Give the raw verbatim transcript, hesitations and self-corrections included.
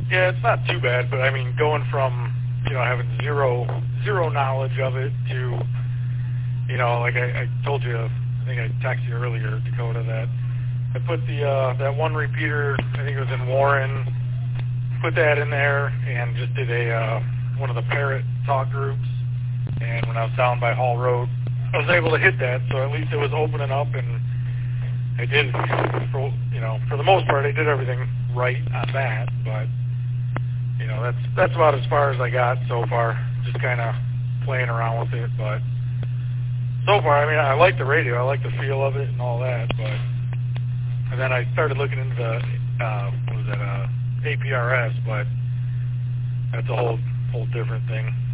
Yeah, it's not too bad, but I mean, going from, you know, having zero zero knowledge of it to, you know, like I, I told you, I think I texted you earlier, Dakota, that I put the uh, that one repeater, I think it was in Warren, put that in there and just did a uh, one of the Parrot talk groups. And when I was down by Hall Road, I was able to hit that, so at least it was opening up, and I did, for, you know, for the most part, I did everything right on that, but, you know, that's that's about as far as I got so far, just kind of playing around with it, but so far, I mean, I like the radio, I like the feel of it and all that, but, and then I started looking into the, uh, what was that, uh, A P R S, but that's a whole, whole different thing.